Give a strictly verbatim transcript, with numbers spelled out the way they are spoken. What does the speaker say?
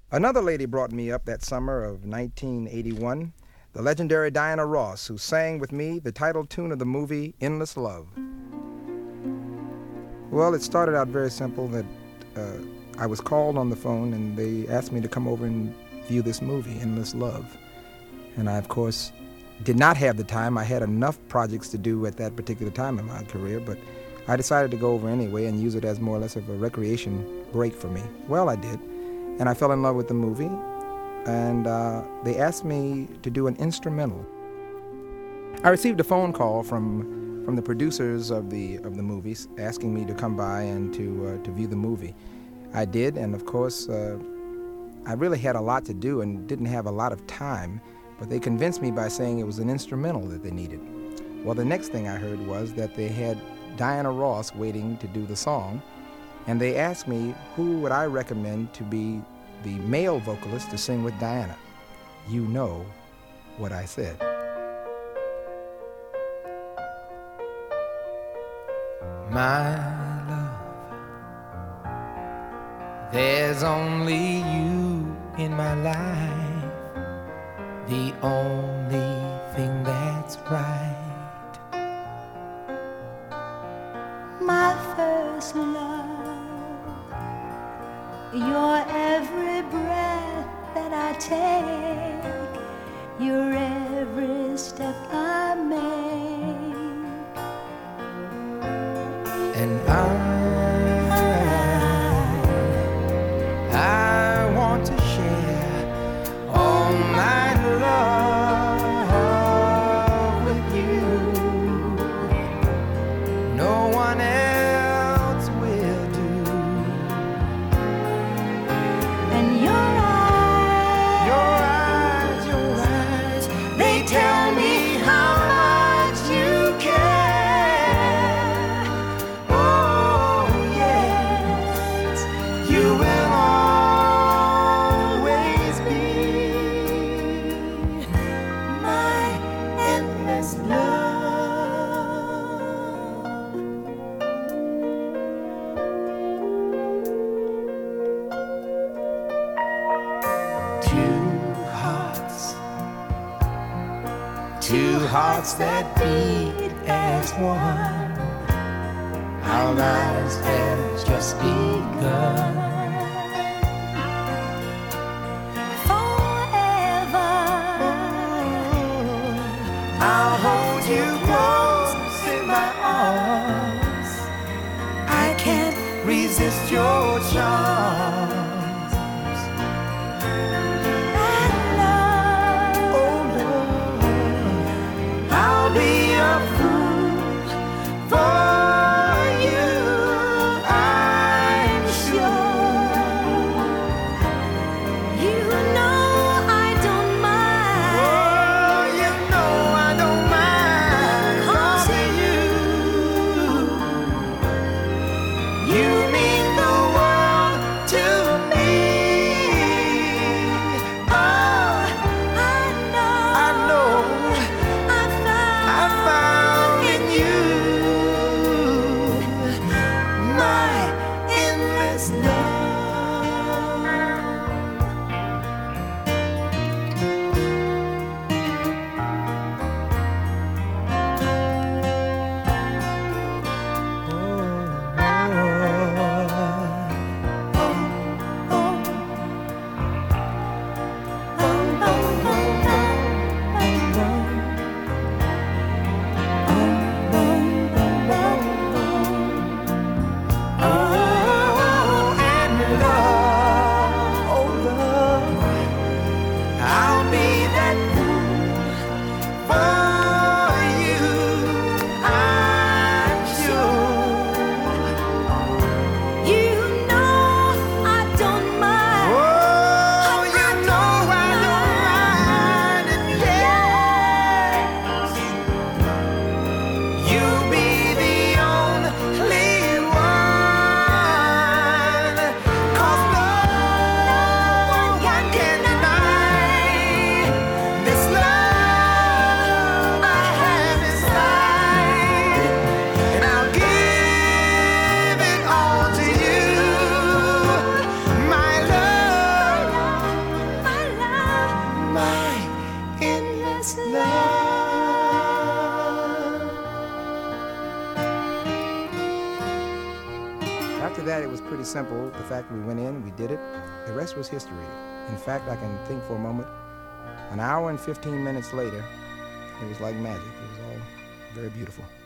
Another lady brought me up that summer of nineteen eighty-one, the legendary Diana Ross, who sang with me the title tune of the movie Endless Love. Well, it started out very simple that uh, I was called on the phone and they asked me to come over and view this movie, Endless Love. And I, of course, did not have the time. I had enough projects to do at that particular time in my career, but I decided to go over anyway and use it as more or less of a recreation break for me. Well, I did. And I fell in love with the movie, and uh, they asked me to do an instrumental. I received a phone call from from the producers of the of the movies asking me to come by and to uh, to view the movie. I did, and of course, uh, I really had a lot to do and didn't have a lot of time, but they convinced me by saying it was an instrumental that they needed. Well, the next thing I heard was that they had Diana Ross waiting to do the song, and they asked me who would I recommend to be the male vocalist to sing with Diana. You know what I said. My love, there's only you in my life, the only thing that's right. My first love, your every breath that I take, your every step I make. And I, I want to share all my love with you. No one else will do. And your eyes, Your eyes, your eyes, they tell me how much you care. Oh, yes, you will always be my endless love. Two hearts, two hearts that beat as one. Our lives have just begun. forever. I'll hold you close in my arms. I can't resist your charms. That love, Oh Lord, I'll be a fool for you. I'm sure. you know I don't mind. Oh, you know I don't mind. 'Cause of you, you mean the world to me. Oh, I know, I know I found, I found in you my endless love. Oh, and after that, it was pretty simple. The fact we went in, we did it. The rest was history. In fact, I can think for a moment. An hour and fifteen minutes later, it was like magic. It was all very beautiful.